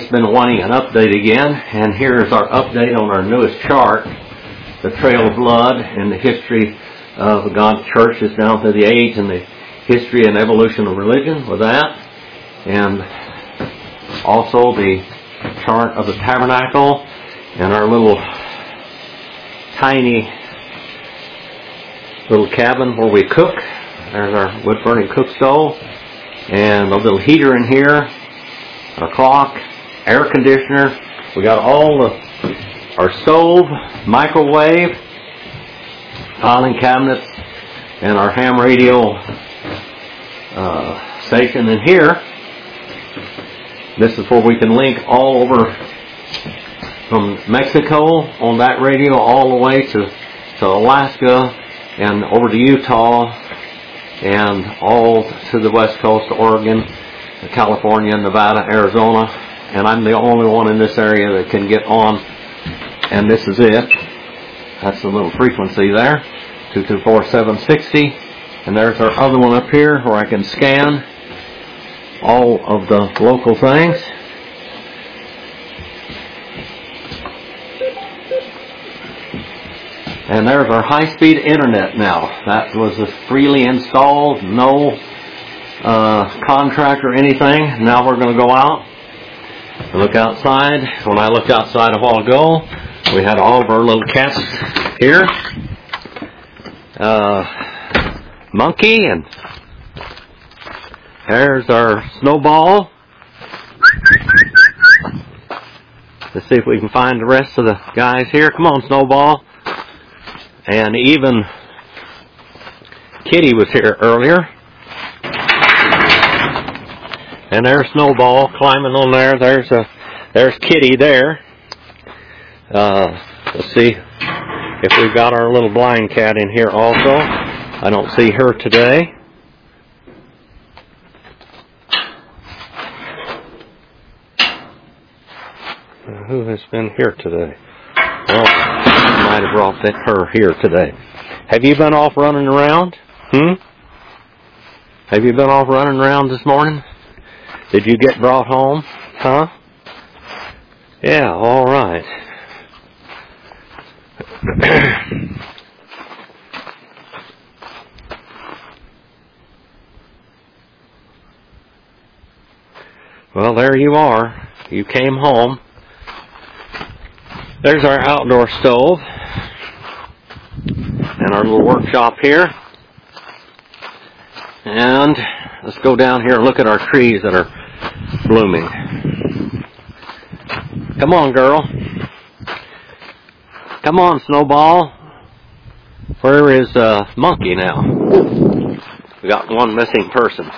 been wanting an update again, and here's our update on our newest chart, the Trail of Blood and the history of God's churches down through the age and the history and evolution of religion with that, and also the chart of the tabernacle and our little tiny little cabin where we cook. There's our wood-burning cook stove and a little heater in here, our clock, air conditioner. We got all our stove, microwave, filing cabinets, and our ham radio station in here. This is where we can link all over from Mexico on that radio all the way to Alaska and over to Utah and all to the west coast, Oregon, California, Nevada, Arizona. And I'm the only one in this area that can get on, and this is it. That's the little frequency there, 224-760. And there's our other one up here where I can scan all of the local things. And there's our high-speed internet now. That was freely installed, no contract or anything. Now we're going to go out and look outside. When I looked outside a while ago, we had all of our little cats here. Monkey, and there's our Snowball. Let's see if we can find the rest of the guys here. Come on, Snowball. And even Kitty was here earlier. And there's Snowball climbing on there. There's Kitty there. Let's see if we've got our little blind cat in here also. I don't see her today. Who has been here today? Well, I might have brought her here today. Have you been off running around? Have you been off running around this morning? Did you get brought home? Huh? Yeah, all right. Well, there you are. You came home. There's our outdoor stove and our little workshop here. And let's go down here and look at our trees that are blooming. Come on, girl. Come on, Snowball. Where is Monkey now? We got one missing person.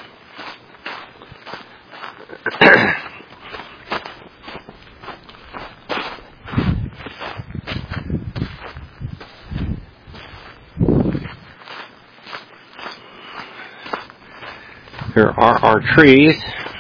Here are our trees.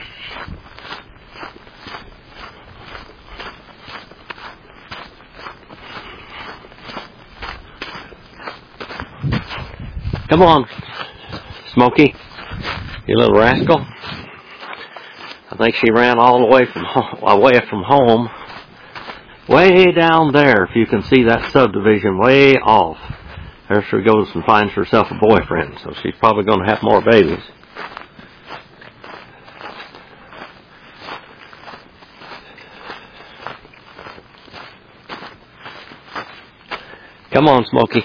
Come on, Smokey, you little rascal. I think she ran all the way away from home. Way down there, if you can see that subdivision way off. There she goes and finds herself a boyfriend, so she's probably going to have more babies. Come on, Smokey.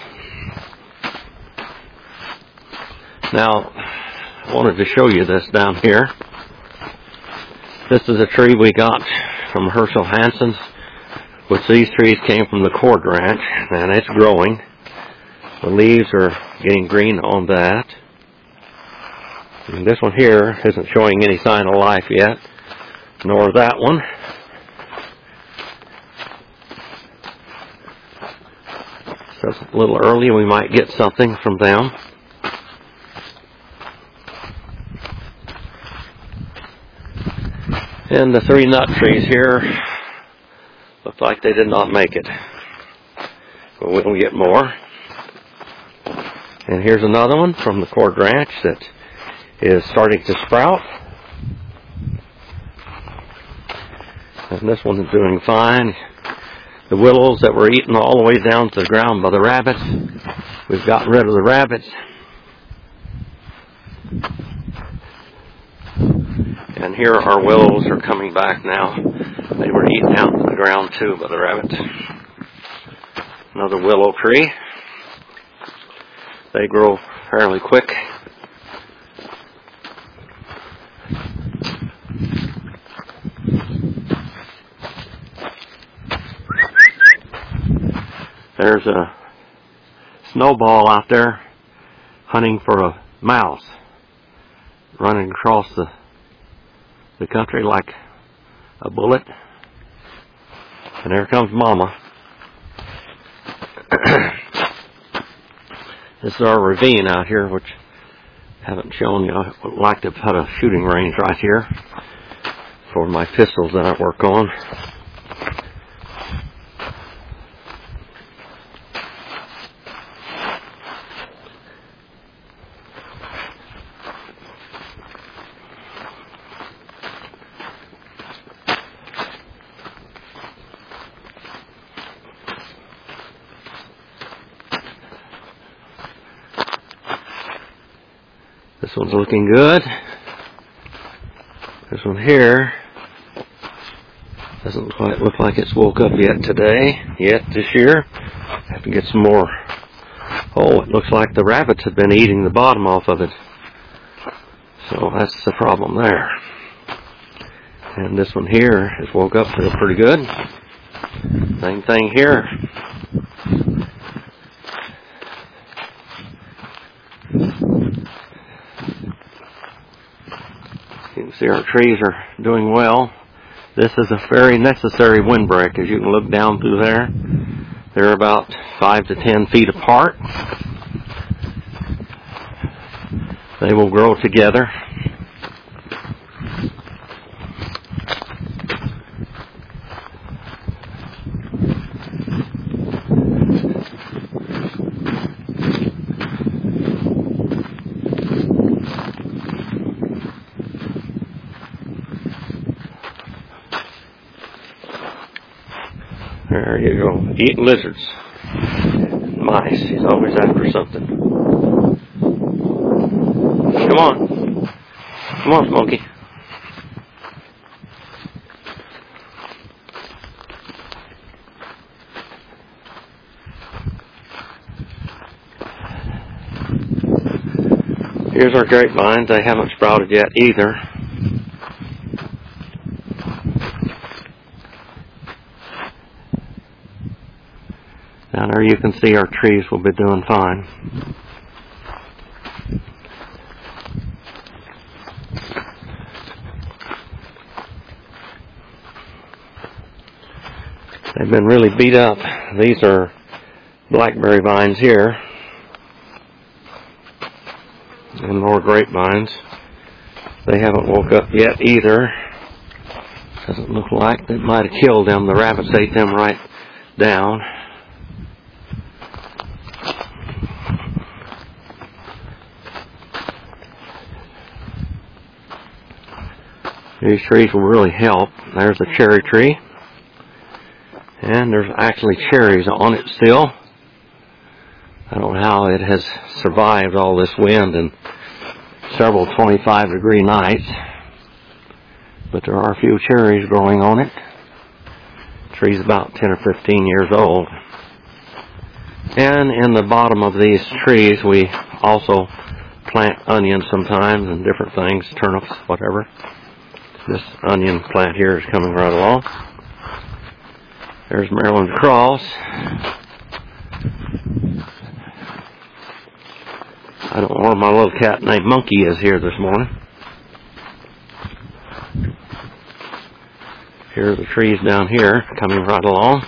Now, I wanted to show you this down here. This is a tree we got from Herschel Hansen's, which these trees came from the Cord Ranch, and it's growing. The leaves are getting green on that. And this one here isn't showing any sign of life yet, nor that one. So it's a little early, we might get something from them. And the three nut trees here look like they did not make it. But we'll get more. And here's another one from the Cord Ranch that is starting to sprout. And this one is doing fine. The willows that were eaten all the way down to the ground by the rabbits, we've gotten rid of the rabbits. And here our willows are coming back now. They were eaten out to the ground too by the rabbits. Another willow tree. They grow fairly quick. There's a snowball out there hunting for a mouse, running across the country like a bullet. And there comes Mama. This is our ravine out here, which I haven't shown you. I would like to put a shooting range right here for my pistols that I work on. This one's looking good. This one here doesn't quite look like it's woke up yet this year. Have to get some more. Oh, it looks like the rabbits have been eating the bottom off of it. So that's the problem there. And this one here is woke up pretty good. Same thing here. You can see our trees are doing well. This is a very necessary windbreak. As you can look down through there, they're about 5 to 10 feet apart. They will grow together. There you go, eating lizards. Mice, he's always after something. Come on. Come on, Smokey. Here's our grapevines. They haven't sprouted yet either. Down there you can see our trees will be doing fine. They've been really beat up. These are blackberry vines here. And more grapevines. They haven't woke up yet either. Doesn't look like. They might have killed them. The rabbits ate them right down. These trees will really help. There's a cherry tree. And there's actually cherries on it still. I don't know how it has survived all this wind and several 25-degree nights. But there are a few cherries growing on it. The tree's about 10 or 15 years old. And in the bottom of these trees we also plant onions sometimes and different things, turnips, whatever. This onion plant here is coming right along. There's Maryland Cross. I don't know where my little cat named Monkey is here this morning. Here are the trees down here coming right along.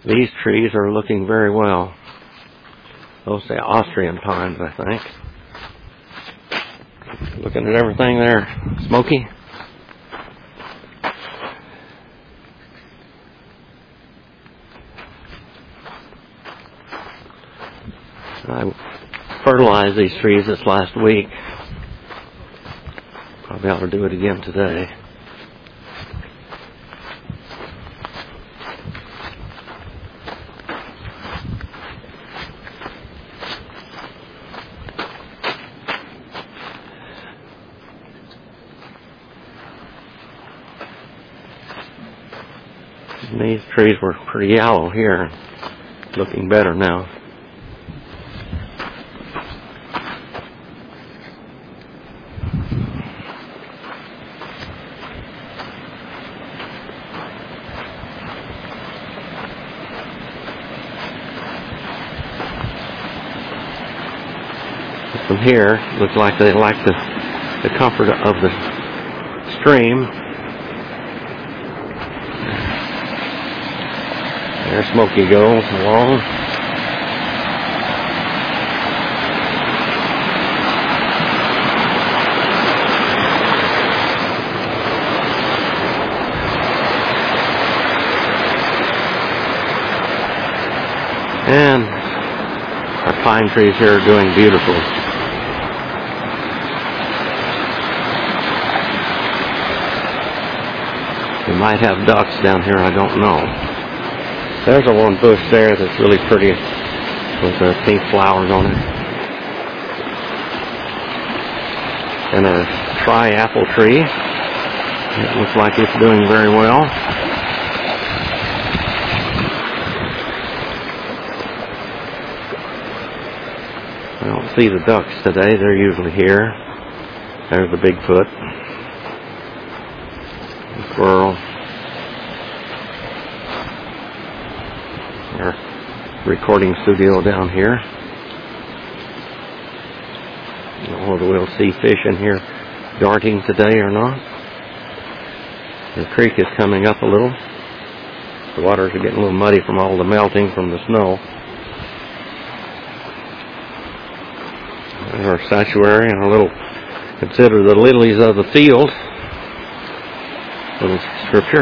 These trees are looking very well. Those say Austrian pines, I think. Looking at everything there, Smokey. I fertilized these trees this last week. Probably ought to do it again today. And these trees were pretty yellow here, looking better now. From here, looks like they like the comfort of the stream. There Smokey goes along. And our pine trees here are doing beautiful. We might have ducks down here, I don't know. There's a one bush there that's really pretty with the pink flowers on it. And a tri-apple tree. It looks like it's doing very well. I don't see the ducks today, they're usually here. There's the Bigfoot. Squirrel. Our recording studio down here. I don't know whether we'll see fish in here darting today or not. The creek is coming up a little. The waters are getting a little muddy from all the melting from the snow. There's our statuary and a little, consider the lilies of the field. Little scripture.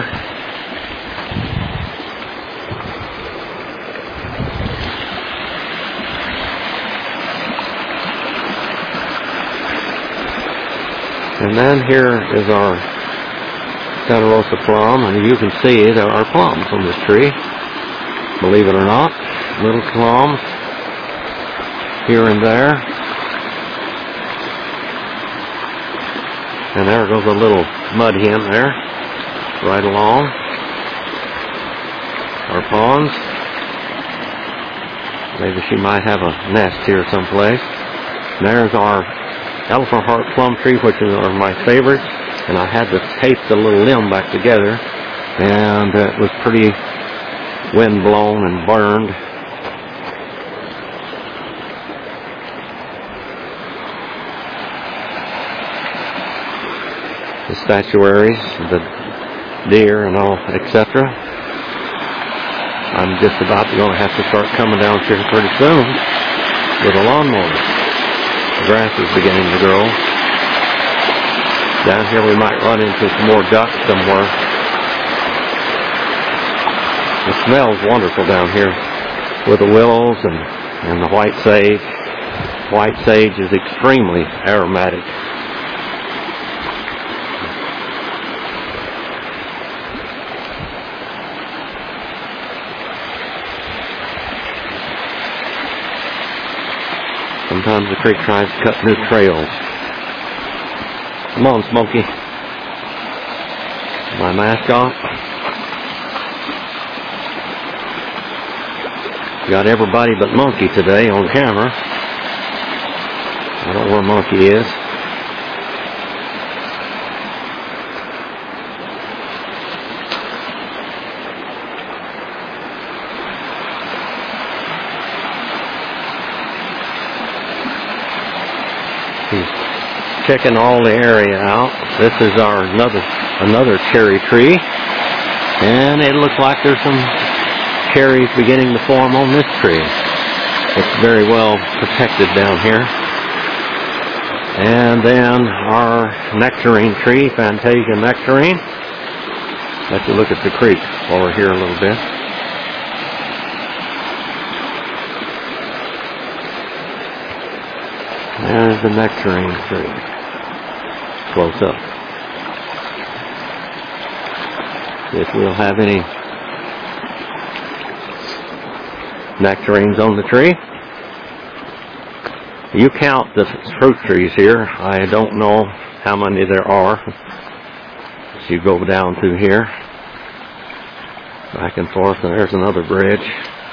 And then here is our Santa Rosa plum, and you can see there are plums on this tree. Believe it or not, little plums here and there. And there goes a little mud hen there. Right along our ponds. Maybe she might have a nest here someplace. And there's our elephant heart plum tree, which are my favorites. And I had to tape the little limb back together, and it was pretty wind blown and burned. The statuaries, the deer and all, etc. I'm just about going to have to start coming down here pretty soon with a lawnmower. The grass is beginning to grow. Down here we might run into some more ducks somewhere. It smells wonderful down here with the willows and the white sage. White sage is extremely aromatic. Sometimes the creek tries to cut new trails. Come on, Smokey. My mascot. Got everybody but Monkey today on camera. I don't know where Monkey is. Checking all the area out. This is our another cherry tree, and it looks like there's some cherries beginning to form on this tree. It's very well protected down here. And then our nectarine tree, Fantasia nectarine. Let's look at the creek over here a little bit. There's the nectarine tree. Close up. See if we'll have any nectarines on the tree. You count the fruit trees here. I don't know how many there are. As you go down through here, back and forth, and there's another bridge.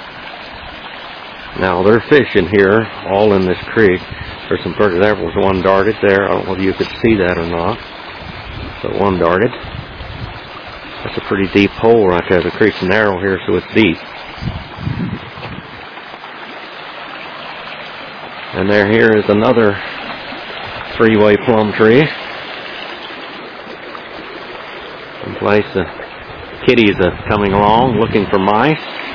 Now there's fish in here, all in this creek. There's some birds. There was one darted there. I don't know if you could see that or not. But one darted. That's a pretty deep hole right there. The creek's narrow here, so it's deep. And here is another three-way plum tree. Someplace the kitties are coming along looking for mice.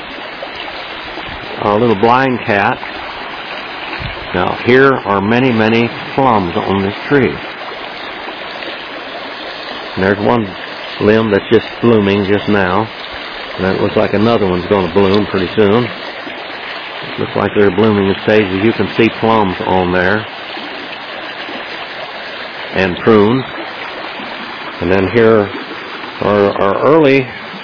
Our little blind cat. Now here are many, many plums on this tree. And there's one limb that's just blooming just now. And that looks like another one's going to bloom pretty soon. It looks like they're blooming in stages. You can see plums on there. And prunes. And then here are our early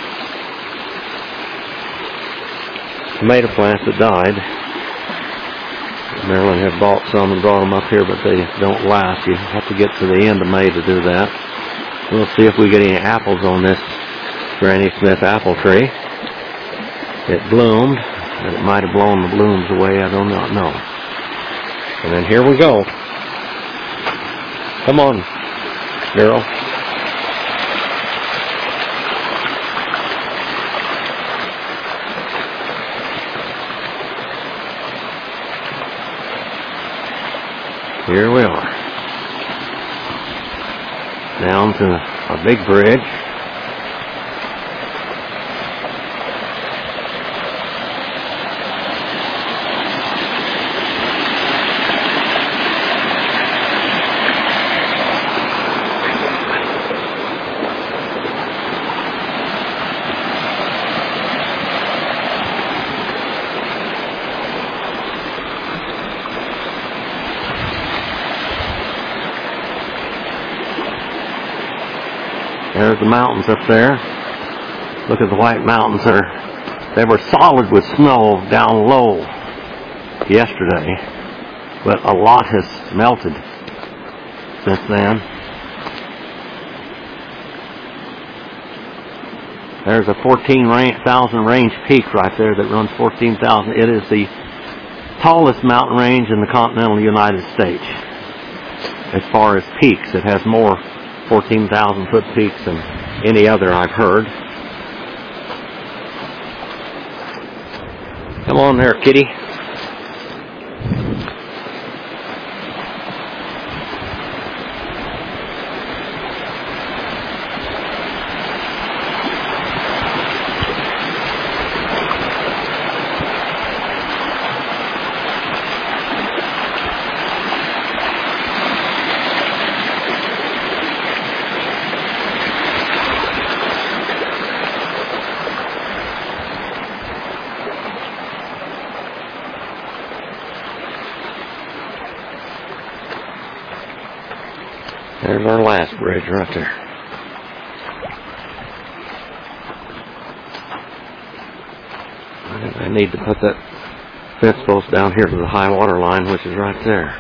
tomato plants that died. Marilyn had bought some and brought them up here, but they don't last. You have to get to the end of May to do that. We'll see if we get any apples on this Granny Smith apple tree. It bloomed, and it might have blown the blooms away. I do not know. And then here we go. Come on, girl. Here we are. Down to a big bridge. There's the mountains up there. Look at the white mountains there. They were solid with snow down low yesterday, but a lot has melted since then. There's a 14,000 range peak right there that runs 14,000. It is the tallest mountain range in the continental United States. As far as peaks, it has more 14,000 foot peaks than any other I've heard. Come on there, kitty. There's our last bridge right there. I need to put that fence post down here to the high water line, which is right there.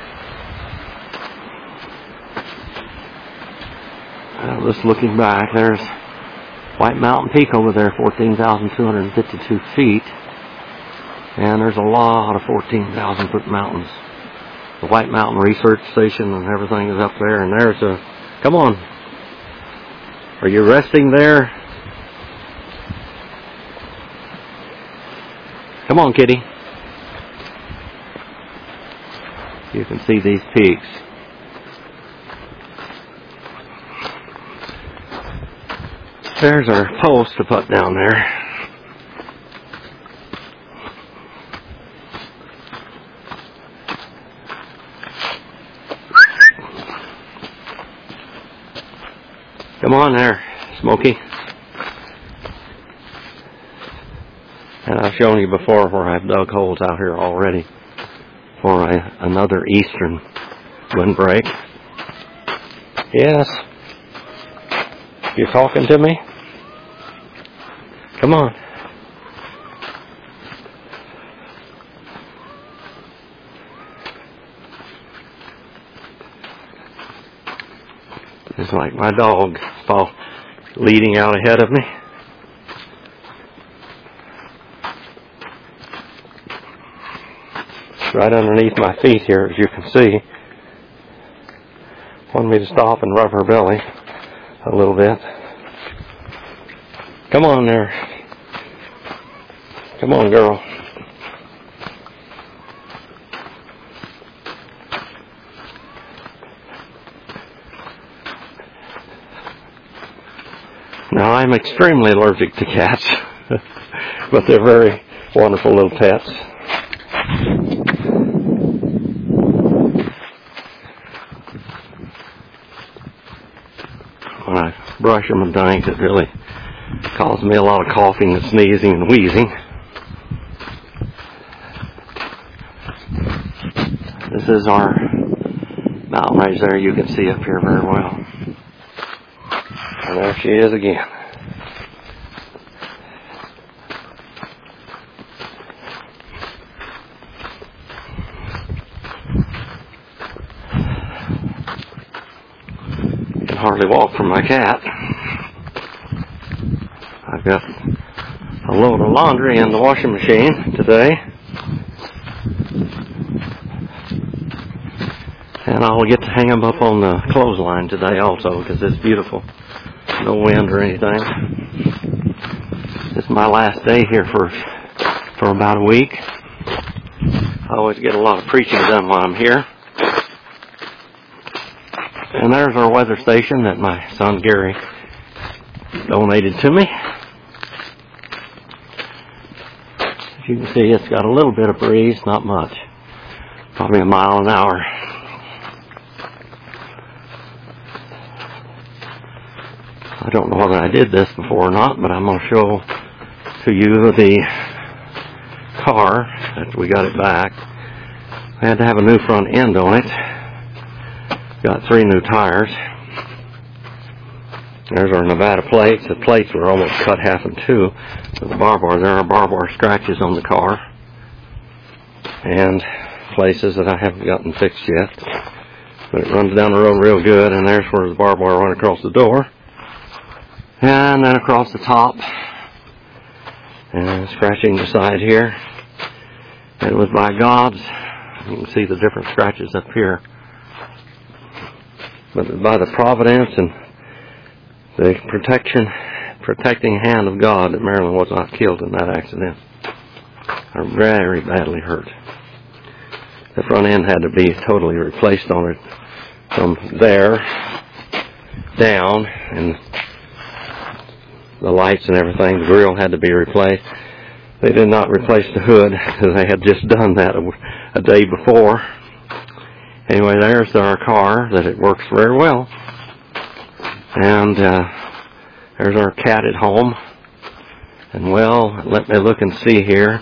Just looking back, there's White Mountain Peak over there, 14,252 feet. And there's a lot of 14,000 foot mountains. The White Mountain Research Station and everything is up there. And there's a... Come on. Are you resting there? Come on, kitty. You can see these peaks. There's our post to put down there. Come on there, Smokey. And I've shown you before where I've dug holes out here already for another eastern windbreak. Yes. You talking to me? Come on. It's like my dog leading out ahead of me. Right underneath my feet here, as you can see. Wanted me to stop and rub her belly a little bit. Come on there. Come on, girl. Now, I'm extremely allergic to cats, but they're very wonderful little pets. When I brush them and things, it really causes me a lot of coughing and sneezing and wheezing. This is our mountain range there. You can see up here very well. And there she is again. I can hardly walk from my cat. I've got a load of laundry in the washing machine today. And I'll get to hang them up on the clothesline today also because it's beautiful. No wind or anything. This is my last day here for about a week. I always get a lot of preaching done while I'm here. And there's our weather station that my son Gary donated to me. As you can see, it's got a little bit of breeze, not much. Probably a mile an hour. I don't know whether I did this before or not, but I'm going to show to you the car that we got it back. I had to have a new front end on it. Got 3 new tires. There's our Nevada plates. The plates were almost cut half in two with the bar bar. There are bar bar scratches on the car and places that I haven't gotten fixed yet. But it runs down the road real good, and there's where the bar bar went across the door. And then across the top, and scratching the side here. It was by God's, you can see the different scratches up here. But by the providence and the protecting hand of God that Marilyn was not killed in that accident. Or very badly hurt. The front end had to be totally replaced on it from there down, and the lights and everything, the grill had to be replaced. They did not replace the hood because they had just done that a day before. Anyway, there's our car, that it works very well. And there's our cat at home. And well, let me look and see here.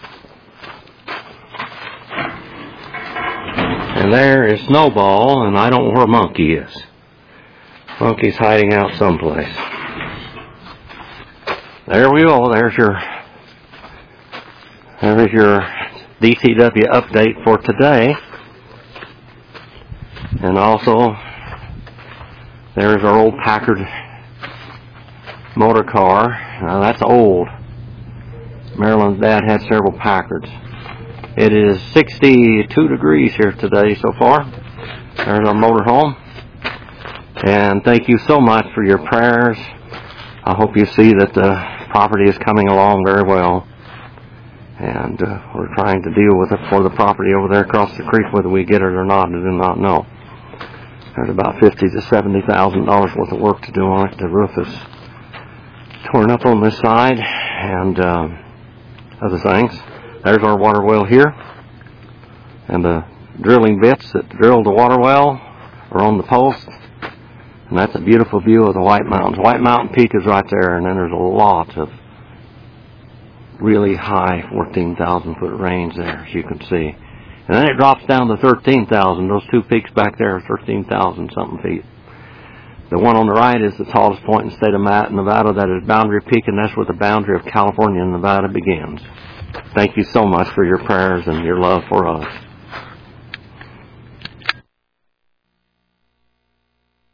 And there is Snowball, and I don't know where Monkey is. Monkey's hiding out someplace. There we go. There's your DTW update for today. And also, there's our old Packard motor car. Now that's old. Marilyn's dad had several Packards. It is 62 degrees here today so far. There's our motor home. And thank you so much for your prayers. I hope you see that the property is coming along very well. And we're trying to deal with it for the property over there across the creek. Whether we get it or not, I do not know. There's about $50,000 to $70,000 worth of work to do on it. The roof is torn up on this side and other things. There's our water well here. And the drilling bits that drilled the water well are on the post. And that's a beautiful view of the White Mountains. White Mountain Peak is right there, and then there's a lot of really high 14,000-foot range there, as you can see. And then it drops down to 13,000. Those two peaks back there are 13,000-something feet. The one on the right is the tallest point in the state of Nevada. That is Boundary Peak, and that's where the boundary of California and Nevada begins. Thank you so much for your prayers and your love for us.